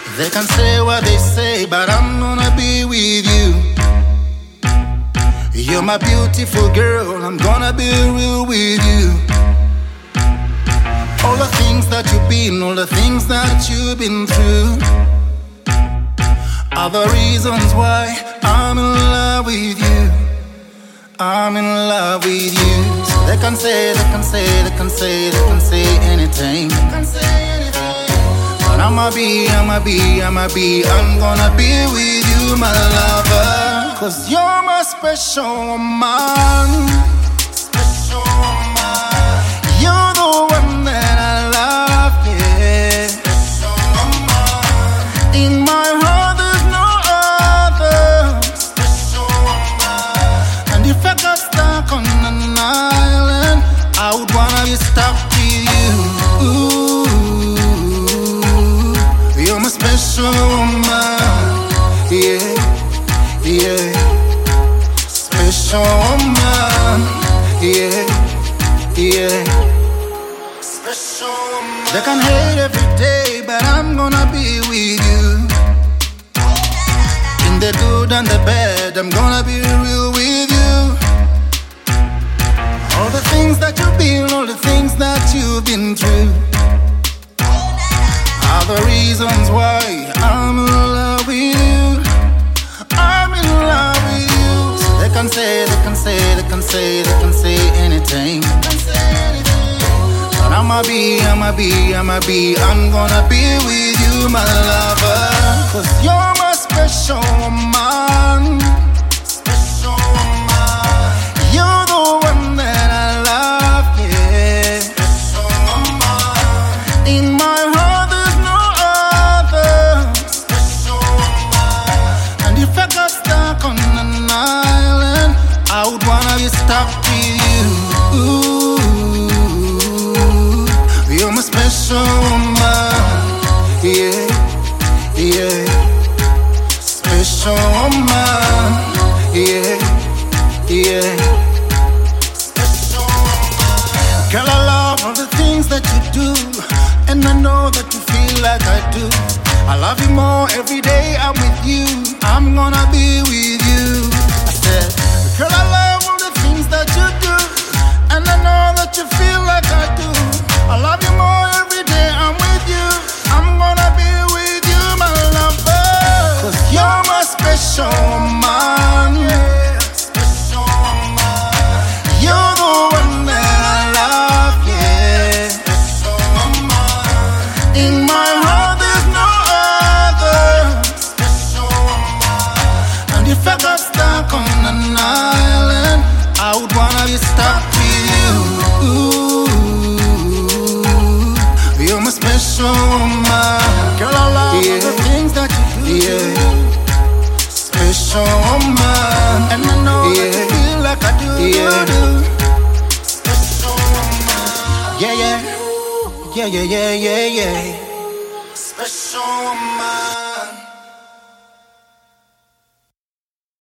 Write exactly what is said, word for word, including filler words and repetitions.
They can say what they say, but I'm gonna be with you. You're my beautiful girl, I'm gonna be real with you. All the things that you've been, all the things that you've been through are the reasons why I'm in love with you. I'm in love with you. So they can say, they can say, they can say, they can say anything. But I'ma be, I'ma be, I'ma be, I'm gonna be with you, my lover. Cause you're my special woman. Special woman. You're the one that I love, yeah. Special woman. In my heart there's no other. Special woman. And if I got stuck on an island, I would wanna be stuck with you. Ooh, you're my special woman, yeah, yeah. Special woman, yeah, yeah. Special woman. They can hate every day, but I'm gonna be with you. In the good and the bad, I'm gonna be real with you. All the things that you've been, all the things that you've been through are the reasons why I'm in love with you. I'm in love with you. So they can say, they can say, they can say, they can say anything. But I'ma be, I'ma be, I'ma be, I'm gonna be with you, my lover. Cause you're my special woman. Special woman. You're the one that I love, yeah. Special woman. In my heart there's no other. Special woman. And if I got stuck on an island, I would wanna be stuck with you. Ooh, you're my special woman, yeah, yeah. Special woman, yeah, yeah. Special woman. Girl, I love all the things that you do, and I know that you feel like I do. I love you more every day I'm with you. I'm gonna be with you. I said, girl, I love all the things that you do, and I know that you feel like I do. I love you more every day I'm with you. I'm gonna be with you, my lover. Cause you're my special woman, yeah. Special woman. You're the one that I love, yeah. Special woman. In my heart there's no other. Special woman. And if I got stuck on an island, I would wanna be stuck with you. Ooh, you're my special woman. Girl, I love yeah. the things that you do, yeah. Special woman. And I know yeah. that you feel like I do, yeah. do. Special woman. Yeah, yeah. Yeah, yeah, yeah, yeah, yeah. Special woman.